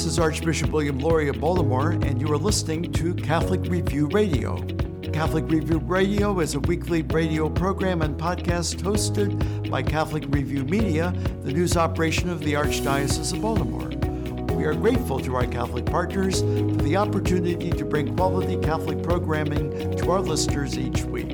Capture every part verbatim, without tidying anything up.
This is Archbishop William Lori of Baltimore, and you are listening to Catholic Review Radio. Catholic Review Radio is a weekly radio program and podcast hosted by Catholic Review Media, the news operation of the Archdiocese of Baltimore. We are grateful to our Catholic partners for the opportunity to bring quality Catholic programming to our listeners each week.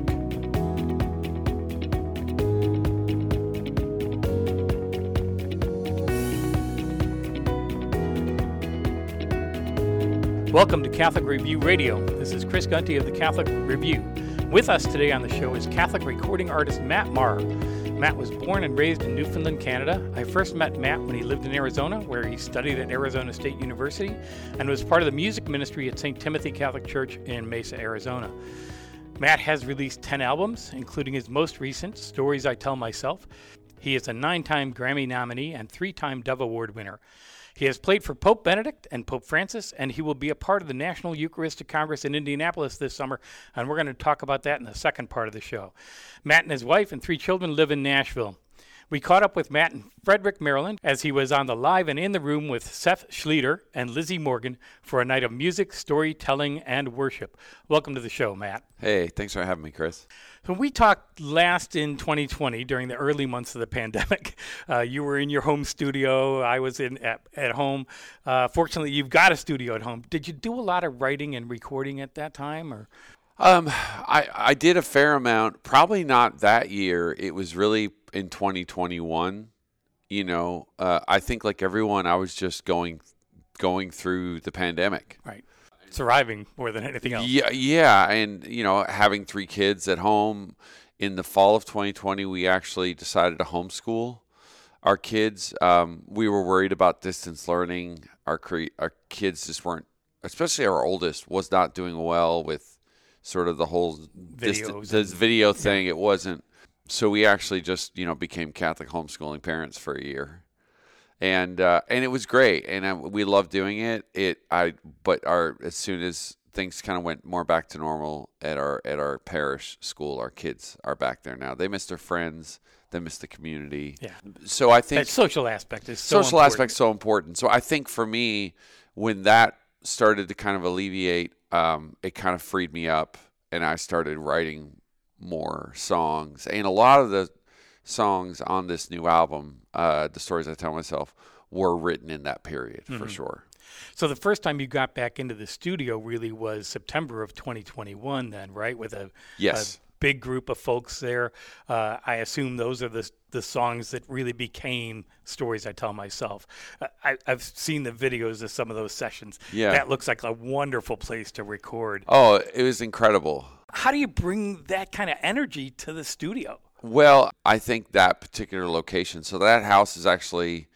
Welcome to Catholic Review Radio. This is Chris Gunty of the Catholic Review. With us today on the show is Catholic recording artist Matt Maher. Matt was born and raised in Newfoundland, Canada. I first met Matt when he lived in Arizona, where he studied at Arizona State University and was part of the music ministry at Saint Timothy Catholic Church in Mesa, Arizona. Matt has released ten albums, including his most recent, Stories I Tell Myself. He is a nine-time Grammy nominee and three-time Dove Award winner. He has played for Pope Benedict and Pope Francis, and he will be a part of the National Eucharistic Congress in Indianapolis this summer, and we're going to talk about that in the second part of the show. Matt and his wife and three children live in Nashville. We caught up with Matt in Frederick, Maryland, as he was on the Live and in the Room with Seth Schleter and Lizzie Morgan for a night of music, storytelling, and worship. Welcome to the show, Matt. Hey, thanks for having me, Chris. So we talked last in twenty twenty during the early months of the pandemic. Uh, you were in your home studio. I was in at, at home. Uh, fortunately, you've got a studio at home. Did you do a lot of writing and recording at that time, or? Um, I, I did a fair amount, probably not that year. It was really in twenty twenty-one. You know, uh, I think like everyone, I was just going going through the pandemic. Right. Surviving more than anything else. Yeah, yeah, and you know, having three kids at home. In the fall of twenty twenty, we actually decided to homeschool our kids. Um, we were worried about distance learning. Our cre- our kids just weren't, especially our oldest, was not doing well with sort of the whole dist- this video thing. Yeah. It wasn't. So we actually just, you know, became Catholic homeschooling parents for a year. And uh, and it was great, and I, we loved doing it. It I but our as soon as things kind of went more back to normal at our at our parish school, our kids are back there now. They miss their friends, they miss the community. Yeah. So I think that social aspect is so social important. aspect so important. So I think for me, when that started to kind of alleviate, um, it kind of freed me up, and I started writing more songs, and a lot of the songs on this new album, uh, The Stories I Tell Myself, were written in that period, mm-hmm. for sure. So the first time you got back into the studio really was September of twenty twenty-one then, right? With a, yes. a big group of folks there. Uh, I assume those are the the songs that really became Stories I Tell Myself. Uh, I, I've seen the videos of some of those sessions. Yeah. That looks like a wonderful place to record. Oh, it was incredible. How do you bring that kind of energy to the studio? Well, I think that particular location, so that house is actually,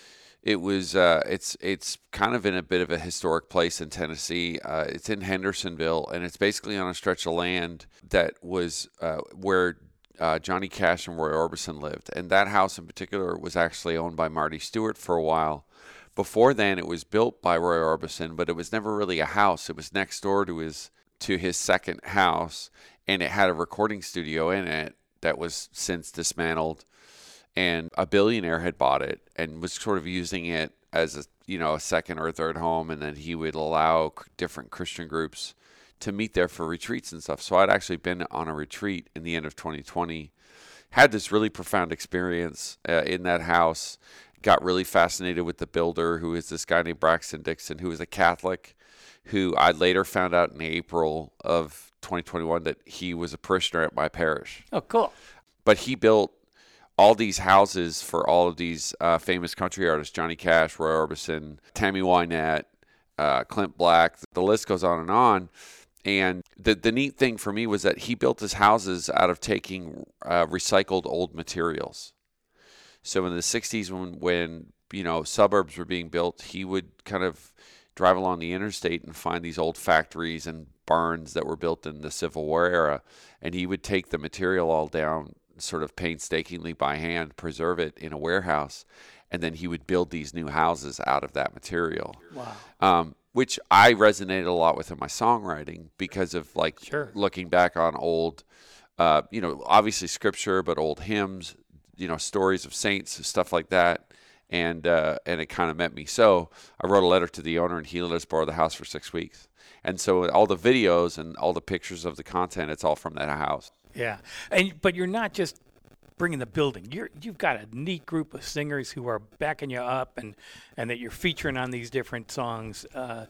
it was, uh, it's it's kind of in a bit of a historic place in Tennessee. Uh, it's in Hendersonville, and it's basically on a stretch of land that was uh, where uh, Johnny Cash and Roy Orbison lived. And that house in particular was actually owned by Marty Stewart for a while. Before then, it was built by Roy Orbison, but it was never really a house. It was next door to his to his second house, and it had a recording studio in it that was since dismantled, and a billionaire had bought it and was sort of using it as a, you know, a second or third home, and then he would allow different Christian groups to meet there for retreats and stuff. So I'd actually been on a retreat in the end of twenty twenty, had this really profound experience uh, in that house, got really fascinated with the builder, who is this guy named Braxton Dixon, who is a Catholic, who I later found out in April of twenty twenty-one that he was a parishioner at my parish. Oh, cool. But he built all these houses for all of these uh, famous country artists, Johnny Cash, Roy Orbison, Tammy Wynette, uh, Clint Black. The list goes on and on. And the the neat thing for me was that he built his houses out of taking uh, recycled old materials. So in the sixties, when, when, you know, suburbs were being built, he would kind of drive along the interstate and find these old factories and barns that were built in the Civil War era, and he would take the material all down, sort of painstakingly by hand, preserve it in a warehouse, and then he would build these new houses out of that material. Wow. Um, which I resonated a lot with in my songwriting because of like sure. looking back on old, uh, you know, obviously scripture, but old hymns, you know, stories of saints, stuff like that. and uh, and it kind of met me. So I wrote a letter to the owner, and he let us borrow the house for six weeks. And so all the videos and all the pictures of the content, it's all from that house. Yeah, and but you're not just bringing the building. You're you've got a neat group of singers who are backing you up, and and that you're featuring on these different songs. Uh,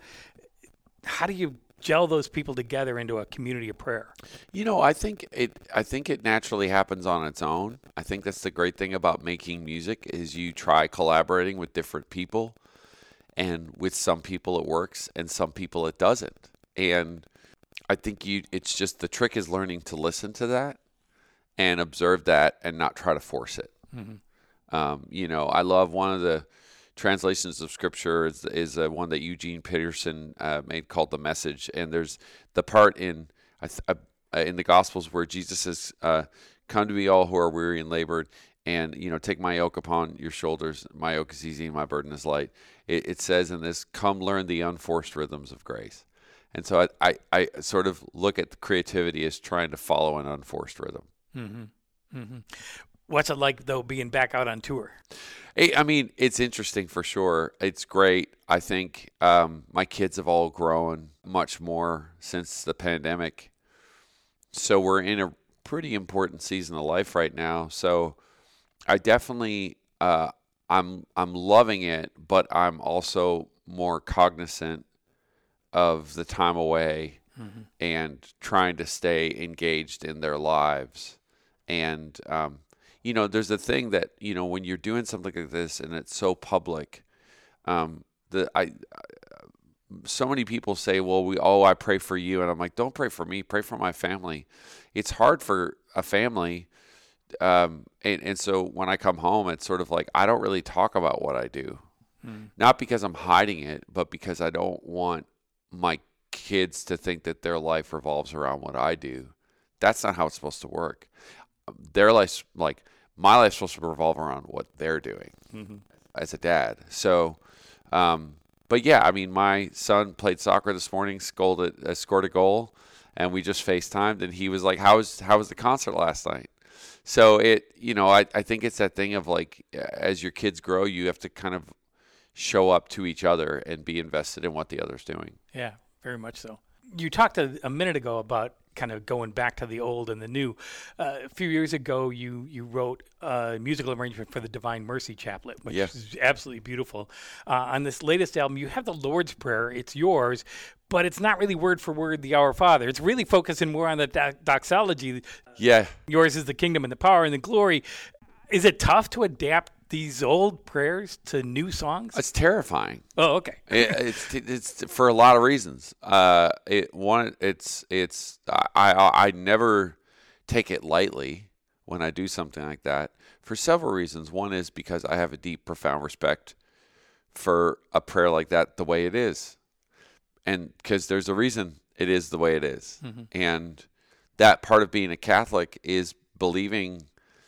how do you gel those people together into a community of prayer? You know, I think it I think it naturally happens on its own. I think that's the great thing about making music is you try collaborating with different people, and with some people it works and some people it doesn't. And I think you it's just the trick is learning to listen to that and observe that and not try to force it. Mm-hmm. Um, you know, I love one of the translations of scripture is, is uh, one that Eugene Peterson uh, made called The Message. And there's the part in uh, in the Gospels where Jesus says, uh, come to me all who are weary and labored, and, you know, take my yoke upon your shoulders. My yoke is easy and my burden is light. It, it says in this, come learn the unforced rhythms of grace. And so I, I, I sort of look at the creativity as trying to follow an unforced rhythm. Mm-hmm. Mm-hmm. What's it like, though, being back out on tour? I mean, it's interesting for sure. It's great. I think um, my kids have all grown much more since the pandemic. So we're in a pretty important season of life right now. So I definitely, uh, I'm I'm loving it, but I'm also more cognizant of the time away mm-hmm. and trying to stay engaged in their lives. And, um, you know, there's a thing that, you know, when you're doing something like this and it's so public, um, the I, I so many people say, well, we oh, I pray for you. And I'm like, don't pray for me. Pray for my family. It's hard for a family. Um, and, and so when I come home, it's sort of like I don't really talk about what I do. Mm. Not because I'm hiding it, but because I don't want my kids to think that their life revolves around what I do. That's not how it's supposed to work. Their life's like my life's supposed to revolve around what they're doing mm-hmm. as a dad. So, um, but yeah, I mean, my son played soccer this morning, scored uh, scored a goal, and we just FaceTimed, and he was like, "How was how was the concert last night?" So it, you know, I I think it's that thing of like, as your kids grow, you have to kind of show up to each other and be invested in what the other's doing. Yeah, very much so. You talked a, a minute ago about kind of going back to the old and the new. Uh, a few years ago, you you wrote a musical arrangement for the Divine Mercy Chaplet, which yes. is absolutely beautiful. Uh, on this latest album, you have the Lord's Prayer. It's yours, but it's not really word for word the Our Father. It's really focusing more on the do- doxology. Yeah. Yours is the kingdom and the power and the glory. Is it tough to adapt these old prayers to new songs? It's terrifying. Oh, okay. it, it's it's for a lot of reasons. Uh, it one it's it's I, I I never take it lightly when I do something like that for several reasons. One is because I have a deep, profound respect for a prayer like that the way it is, and because there's a reason it is the way it is, mm-hmm. and that part of being a Catholic is believing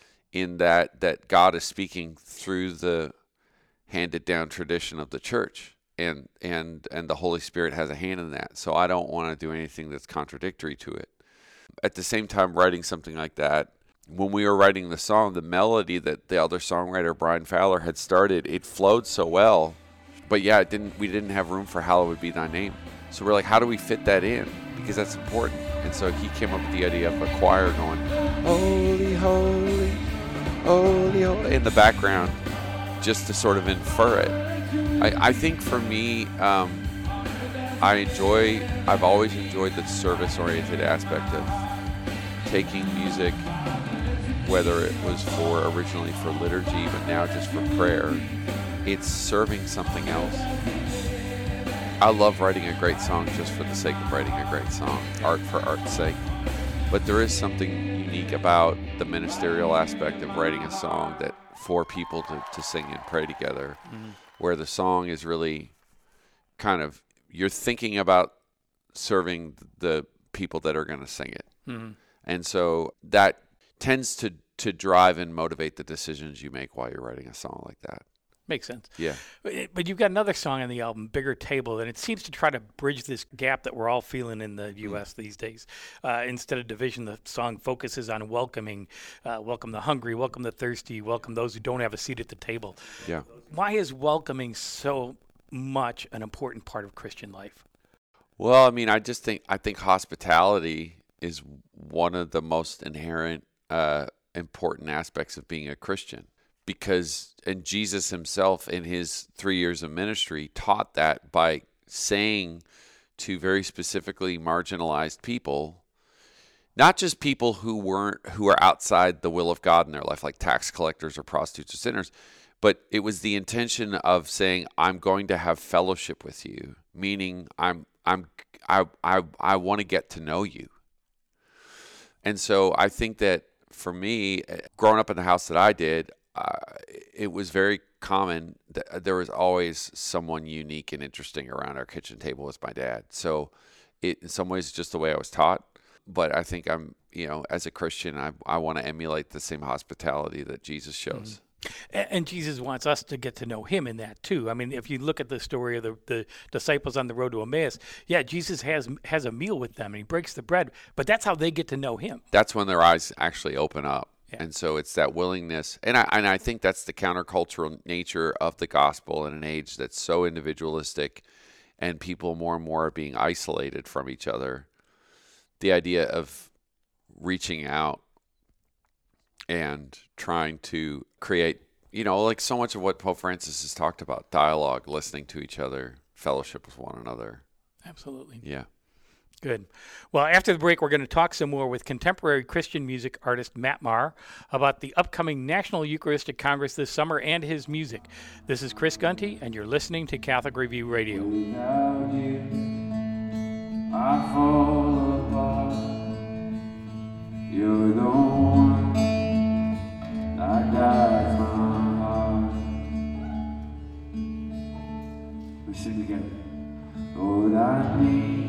in that that God is speaking through the handed down tradition of the church, and and and the Holy Spirit has a hand in that. So I don't want to do anything that's contradictory to it. At the same time, writing something like that, when we were writing the song, the melody that the other songwriter Brian Fowler had started, it flowed so well. But yeah, it didn't. We didn't have room for "Hallowed Be Thy Name." So we're like, how do we fit that in? Because that's important. And so he came up with the idea of a choir going, "Holy, holy, holy, holy," in the background, just to sort of infer it. I, I think for me, um, I enjoy, I've always enjoyed the service-oriented aspect of taking music, whether it was for originally for liturgy, but now just for prayer. It's serving something else. I love writing a great song just for the sake of writing a great song, art for art's sake. But there is something unique about the ministerial aspect of writing a song that for people to, to sing and pray together, mm-hmm. where the song is really kind of, you're thinking about serving the people that are going to sing it. Mm-hmm. And so that tends to, to drive and motivate the decisions you make while you're writing a song like that. Makes sense. Yeah. But but you've got another song on the album, Bigger Table, and it seems to try to bridge this gap that we're all feeling in the U S these days. Uh, instead of division, the song focuses on welcoming, uh, welcome the hungry, welcome the thirsty, welcome those who don't have a seat at the table. Yeah. Why is welcoming so much an important part of Christian life? Well, I mean, I just think I think hospitality is one of the most inherent uh, important aspects of being a Christian. Because, and Jesus himself in his three years of ministry taught that by saying to very specifically marginalized people, not just people who weren't, who are outside the will of God in their life, like tax collectors or prostitutes or sinners, but it was the intention of saying, I'm going to have fellowship with you, meaning I'm, I'm, I, I, I want to get to know you. And so I think that for me, growing up in the house that I did, Uh, it was very common that there was always someone unique and interesting around our kitchen table as my dad. So it, in some ways, just the way I was taught. But I think I'm, you know, as a Christian, I, I want to emulate the same hospitality that Jesus shows. Mm-hmm. And, and Jesus wants us to get to know him in that too. I mean, if you look at the story of the, the disciples on the road to Emmaus, yeah, Jesus has has a meal with them and he breaks the bread, but that's how they get to know him. That's when their eyes actually open up. Yeah. And so it's that willingness, and I and I think that's the countercultural nature of the gospel in an age that's so individualistic, and people more and more are being isolated from each other. The idea of reaching out and trying to create, you know, like so much of what Pope Francis has talked about, dialogue, listening to each other, fellowship with one another. Absolutely. Yeah. Good. Well, after the break, we're going to talk some more with contemporary Christian music artist Matt Maher about the upcoming National Eucharistic Congress this summer and his music. This is Chris Gunty, and you're listening to Catholic Review Radio. Without you, I fall apart. You're the one that guides my heart. We sing together. Lord, I need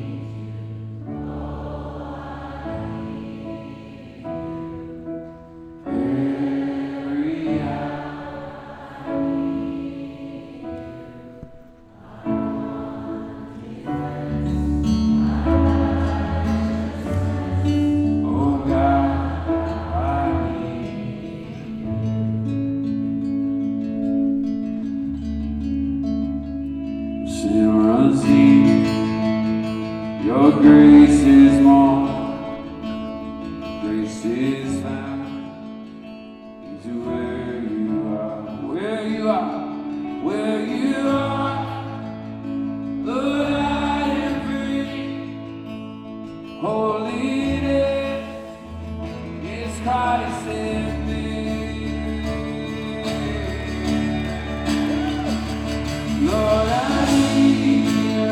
your grace is more, grace is found, into where you are, where you are, where you are, Lord, I am free, holiness is Christ in me, Lord, I need you.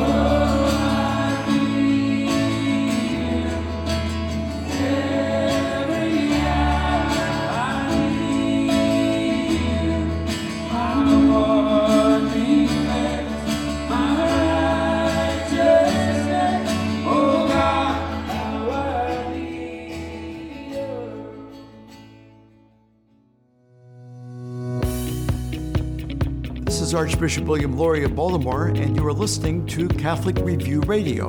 This is Archbishop William Lori of Baltimore, and you are listening to Catholic Review Radio.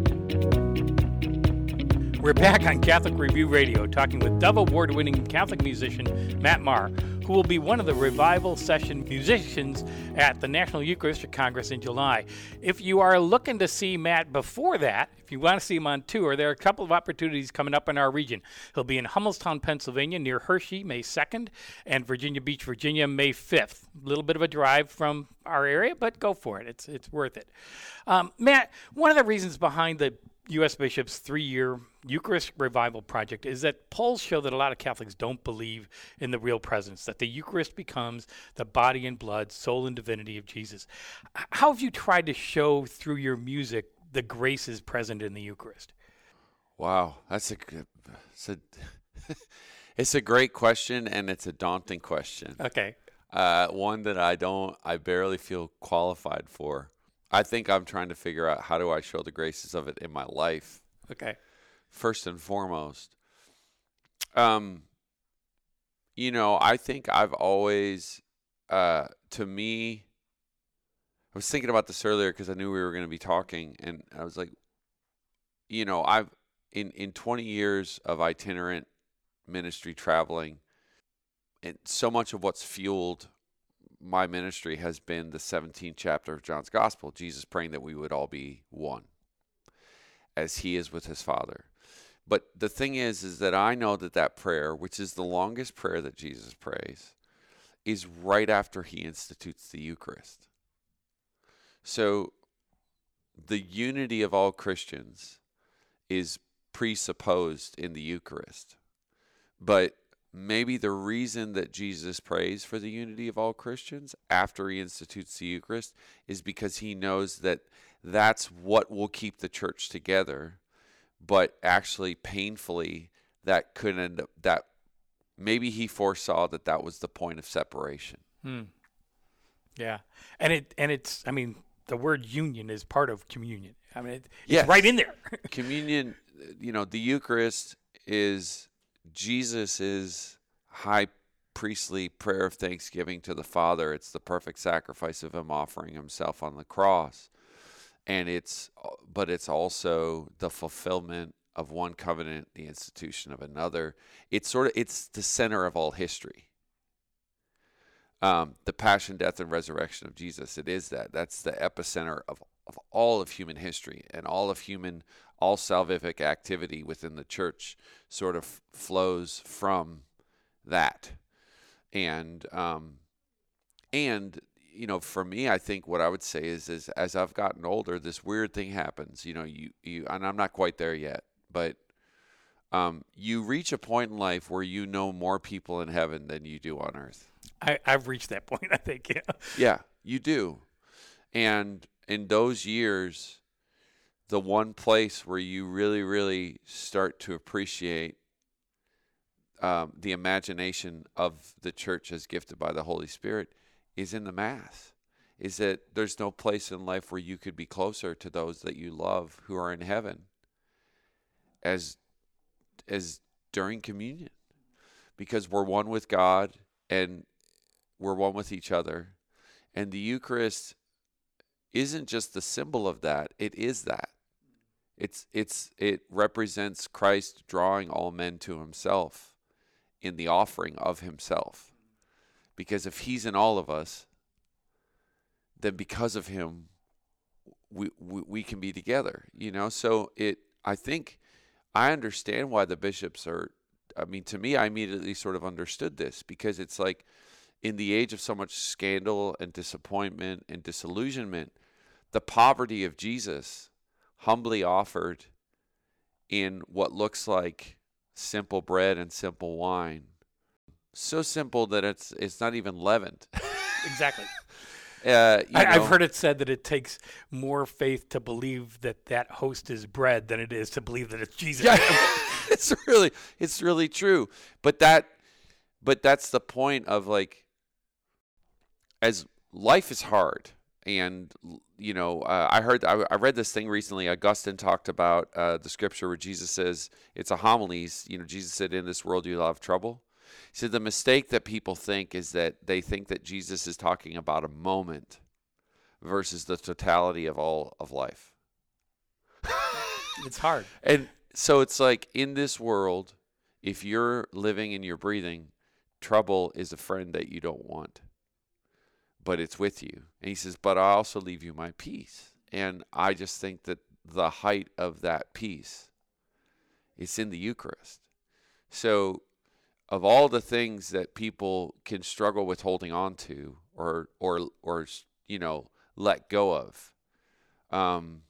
We're back on Catholic Review Radio, talking with Dove Award-winning Catholic musician Matt Maher, who will be one of the revival session musicians at the National Eucharistic Congress in July. If you are looking to see Matt before that, if you want to see him on tour, there are a couple of opportunities coming up in our region. He'll be in Hummelstown, Pennsylvania, near Hershey, May second, and Virginia Beach, Virginia, May fifth. A little bit of a drive from our area, but go for it. It's it's worth it. Um, Matt, one of the reasons behind the U S Bishop's three-year Eucharistic Revival Project is that polls show that a lot of Catholics don't believe in the real presence, that the Eucharist becomes the body and blood, soul and divinity of Jesus. How have you tried to show through your music the graces present in the Eucharist? Wow, that's a good, it's a, it's a great question, and it's a daunting question. Okay. Uh, one that I don't, I barely feel qualified for. I think I'm trying to figure out how do I show the graces of it in my life. Okay. First and foremost. Um, you know, I think I've always uh, to me, I was thinking about this earlier because I knew we were going to be talking, and I was like, you know, I've in in twenty years of itinerant ministry traveling, and so much of what's fueled my ministry has been the seventeenth chapter of John's Gospel, Jesus praying that we would all be one, as he is with his Father. But the thing is, is that I know that that prayer, which is the longest prayer that Jesus prays, is right after he institutes the Eucharist. So the unity of all Christians is presupposed in the Eucharist. But maybe the reason that Jesus prays for the unity of all Christians after he institutes the Eucharist is because he knows that that's what will keep the church together, but actually painfully that could end up, that maybe he foresaw that that was the point of separation. Hmm. Yeah. And it, and it's, I mean, the word union is part of communion. I mean, it, it's Yes. right in there. Communion, you know, the Eucharist is Jesus' high priestly prayer of thanksgiving to the Father. It's the perfect sacrifice of him offering himself on the cross. And it's, but it's also the fulfillment of one covenant, the institution of another. It's sort of, it's the center of all history. Um, the passion, death, and resurrection of Jesus. It is that. That's the epicenter of, of all of human history, and all of human, all salvific activity within the church sort of flows from that. And, um, and, you know, for me, I think what I would say is, is as I've gotten older, this weird thing happens, you know, you, you, and I'm not quite there yet, but, um, you reach a point in life where you know more people in heaven than you do on earth. I, I've reached that point, I think. Yeah. Yeah, you do. And in those years, the one place where you really, really start to appreciate um, the imagination of the church as gifted by the Holy Spirit is in the Mass. Is that there's no place in life where you could be closer to those that you love who are in heaven as as during communion. Because we're one with God and we're one with each other. And the Eucharist isn't just the symbol of that, it is that. It's it's it represents Christ drawing all men to himself in the offering of himself. Because if he's in all of us, then because of him, we, we we can be together, you know? So it, I think, I understand why the bishops are, I mean, to me, I immediately sort of understood this, because it's like, in the age of so much scandal and disappointment and disillusionment, the poverty of Jesus humbly offered in what looks like simple bread and simple wine. So simple that it's it's not even leavened. Exactly. Uh, you I, know, I've heard it said that it takes more faith to believe that that host is bread than it is to believe that it's Jesus. Yeah, it's really, it's really true. But that, but that's the point of, like, as life is hard, and you know, uh, I heard, I, I read this thing recently. Augustine talked about uh, the scripture where Jesus says, it's a homilies. You know, Jesus said, "In this world you'll have trouble." He said the mistake that people think is that they think that Jesus is talking about a moment versus the totality of all of life. It's hard. And so it's like, in this world, if you're living and you're breathing, trouble is a friend that you don't want, but it's with you. And he says, but I also leave you my peace. And I just think that the height of that peace is in the Eucharist. So of all the things that people can struggle with holding on to, or, or, or, you know, let go of, um,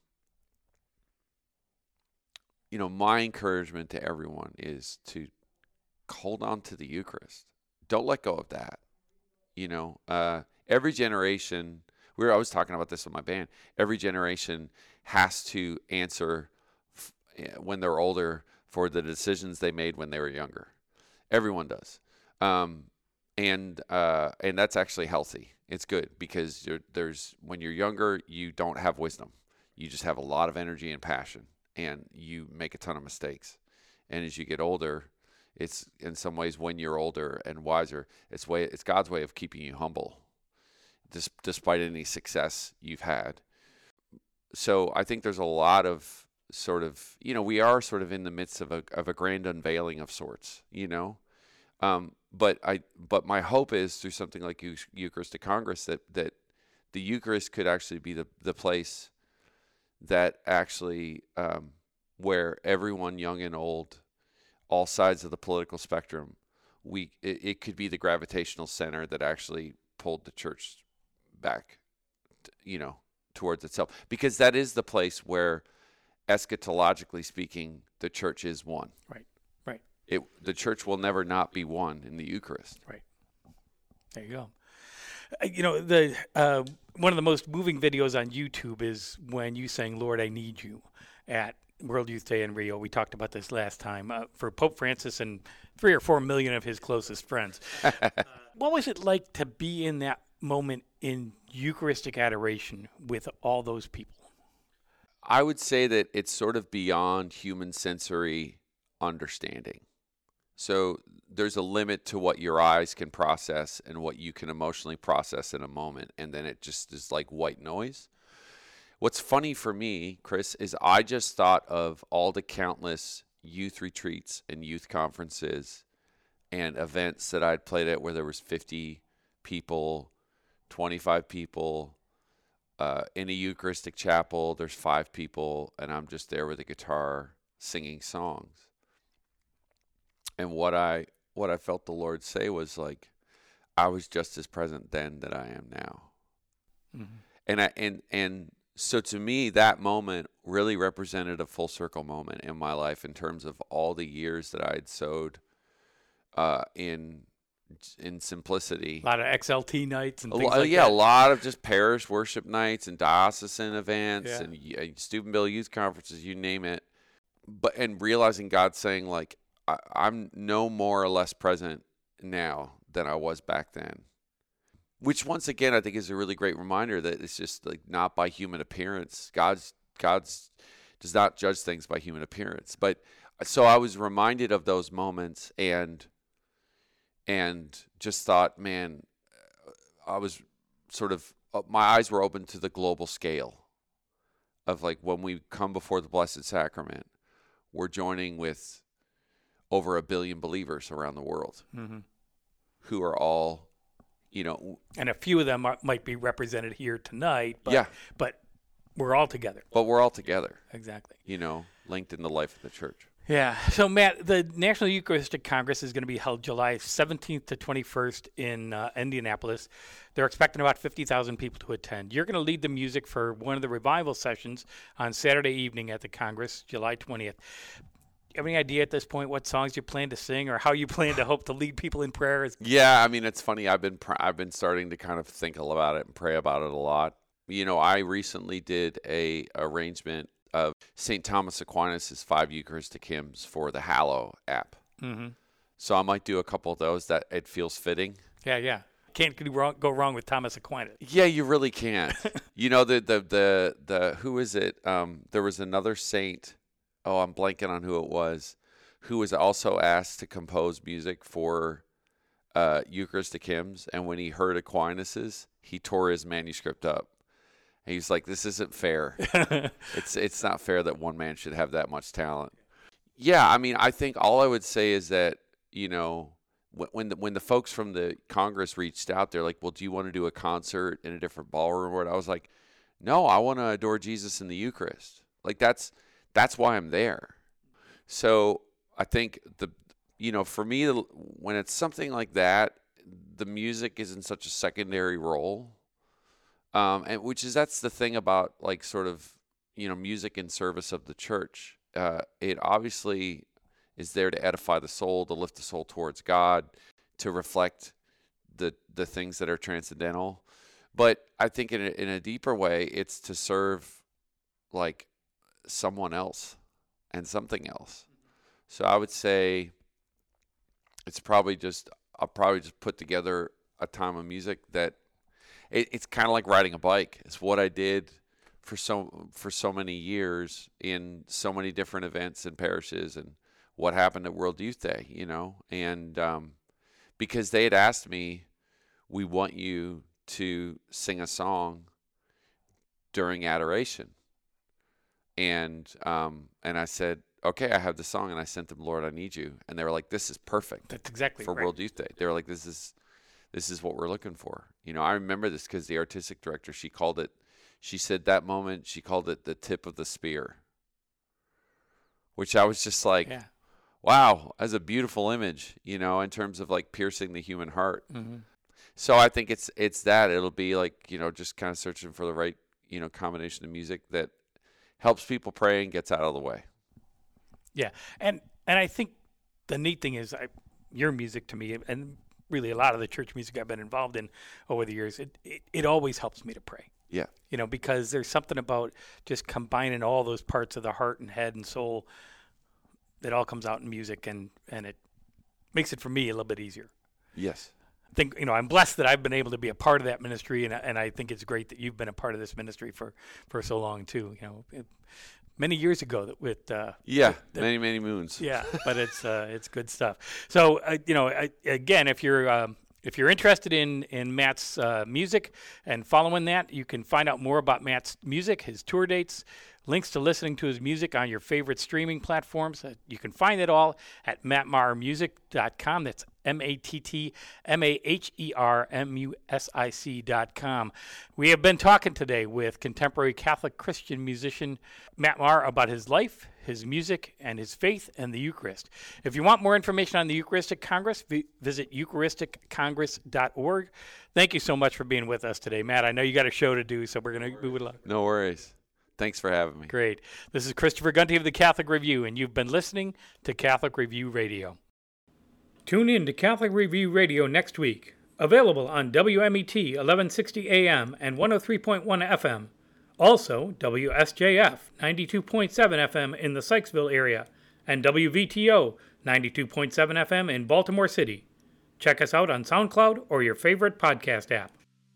you know, my encouragement to everyone is to hold on to the Eucharist. Don't let go of that. You know, uh, every generation, we were, I was talking about this with my band, every generation has to answer f- when they're older for the decisions they made when they were younger. Everyone does. Um, and uh, and that's actually healthy. It's good, because you're, there's when you're younger, you don't have wisdom. You just have a lot of energy and passion, and you make a ton of mistakes. And as you get older, it's in some ways, when you're older and wiser, it's way it's God's way of keeping you humble dis- despite any success you've had. So I think there's a lot of sort of, you know, we are sort of in the midst of a of a grand unveiling of sorts, you know. Um, but I but my hope is through something like Eu- Eucharistic Congress that that the Eucharist could actually be the the place that actually um, where everyone, young and old, all sides of the political spectrum, we it, it could be the gravitational center that actually pulled the church back, you know, towards itself, because that is the place where, eschatologically speaking, the church is one. Right, right. It the church will never not be one in the Eucharist. Right. There you go. Uh, You know, the uh, one of the most moving videos on YouTube is when you sang "Lord, I Need You" at World Youth Day in Rio. We talked about this last time uh, for Pope Francis and three or four million of his closest friends. uh, what was it like to be in that moment in Eucharistic adoration with all those people? I would say that it's sort of beyond human sensory understanding. So there's a limit to what your eyes can process and what you can emotionally process in a moment, and then it just is like white noise. What's funny for me, Chris, is I just thought of all the countless youth retreats and youth conferences and events that I'd played at where there was fifty people, twenty-five people. Uh, in a Eucharistic chapel, there's five people, and I'm just there with a guitar singing songs. And what I what I felt the Lord say was like, I was just as present then that I am now. Mm-hmm. And I and and so to me, that moment really represented a full circle moment in my life in terms of all the years that I had sowed uh, in in simplicity. A lot of X L T nights and a things lo- like yeah, that. a lot of just parish worship nights and diocesan events Yeah. and uh, Steubenville youth conferences, you name it. But and realizing God saying like, I, I'm no more or less present now than I was back then. Which once again I think is a really great reminder that it's just like not by human appearance. God's God's does not judge things by human appearance. But so I was reminded of those moments and and just thought, man, I was sort of my eyes were open to the global scale of like when we come before the Blessed Sacrament, we're joining with over a billion believers around the world mm-hmm. who are all, you know, and a few of them are, might be represented here tonight. But, yeah, but we're all together. But we're all together. Exactly. You know, linked in the life of the church. Yeah. So, Matt, the National Eucharistic Congress is going to be held July seventeenth to twenty-first in uh, Indianapolis. They're expecting about fifty thousand people to attend. You're going to lead the music for one of the revival sessions on Saturday evening at the Congress, July twentieth. You have any idea at this point what songs you plan to sing or how you plan to hope to lead people in prayer? Yeah, I mean, it's funny. I've been pr- I've been starting to kind of think about it and pray about it a lot. You know, I recently did a arrangement of Saint Thomas Aquinas' five Eucharistic hymns for the Hallow app. Mm-hmm. So I might do a couple of those that it feels fitting. Yeah, yeah. Can't go wrong, go wrong with Thomas Aquinas. Yeah, you really can't. You know, the, the, the, the, who is it? Um, there was another saint, oh, I'm blanking on who it was, who was also asked to compose music for uh, Eucharistic hymns. And when he heard Aquinas's, he tore his manuscript up. He's like, this isn't fair. it's it's not fair that one man should have that much talent. Yeah, I mean, I think all I would say is that, you know, when when the, when the folks from the Congress reached out, they're like, well, do you want to do a concert in a different ballroom? Or I was like, no, I want to adore Jesus in the Eucharist. Like, that's that's why I'm there. So I think, the you know, for me, when it's something like that, the music is in such a secondary role. Um, and which is, that's the thing about like sort of, you know, music in service of the church. Uh, it obviously is there to edify the soul, to lift the soul towards God, to reflect the the things that are transcendental. But I think in a, in a deeper way, it's to serve like someone else and something else. So I would say it's probably just, I'll probably just put together a time of music that, It, it's kind of like riding a bike. It's what I did for so for so many years in so many different events and parishes, and what happened at World Youth Day, you know. And um, because they had asked me, we want you to sing a song during adoration. And um, and I said, okay, I have the song, and I sent them, Lord, I Need You. And they were like, this is perfect. That's exactly for right. World Youth Day. They were like, this is this is what we're looking for. You know, I remember this because the artistic director, she called it, she said that moment, she called it the tip of the spear, which I was just like, yeah. wow, that's a beautiful image, you know, in terms of like piercing the human heart. Mm-hmm. So I think it's it's that. It'll be like, you know, just kind of searching for the right, you know, combination of music that helps people pray and gets out of the way. Yeah, and and I think the neat thing is I, your music to me, and really a lot of the church music I've been involved in over the years, it, it, it always helps me to pray. Yeah. You know, because there's something about just combining all those parts of the heart and head and soul that all comes out in music, and, and it makes it for me a little bit easier. Yes. I think, you know, I'm blessed that I've been able to be a part of that ministry, and and I think it's great that you've been a part of this ministry for, for so long too. You know, it, many years ago that with uh, yeah, with the, many many moons. Yeah, but it's uh, it's good stuff. So uh, you know, I, again, if you're um, if you're interested in in Matt's uh, music and following that, you can find out more about Matt's music, his tour dates, links to listening to his music on your favorite streaming platforms. Uh, you can find it all at matt maher music dot com. That's M A T T M A H E R M U S I C dot com. We have been talking today with contemporary Catholic Christian musician Matt Maher about his life, his music, and his faith and the Eucharist. If you want more information on the Eucharistic Congress, v- visit eucharistic congress dot org. Thank you so much for being with us today, Matt. I know you got a show to do, so we're going to move it along. No worries. Thanks for having me. Great. This is Christopher Gunty of the Catholic Review, and you've been listening to Catholic Review Radio. Tune in to Catholic Review Radio next week. Available on W M E T eleven sixty A M and one oh three point one F M. Also, W S J F ninety-two point seven F M in the Sykesville area and W V T O ninety-two point seven F M in Baltimore City. Check us out on SoundCloud or your favorite podcast app.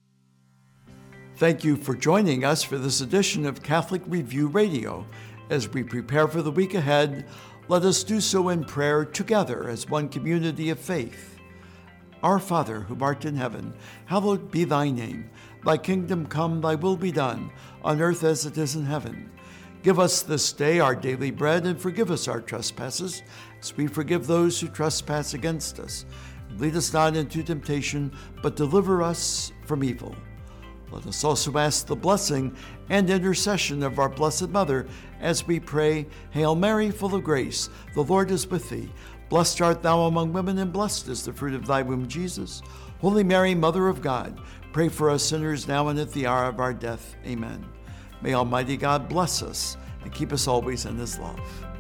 Thank you for joining us for this edition of Catholic Review Radio. As we prepare for the week ahead, let us do so in prayer together as one community of faith. Our Father, who art in heaven, hallowed be thy name. Thy kingdom come, thy will be done, on earth as it is in heaven. Give us this day our daily bread, and forgive us our trespasses, as we forgive those who trespass against us. Lead us not into temptation, but deliver us from evil. Let us also ask the blessing and intercession of our Blessed Mother as we pray, Hail Mary, full of grace, the Lord is with thee. Blessed art thou among women, and blessed is the fruit of thy womb, Jesus. Holy Mary, Mother of God, pray for us sinners now and at the hour of our death. Amen. May Almighty God bless us and keep us always in his love.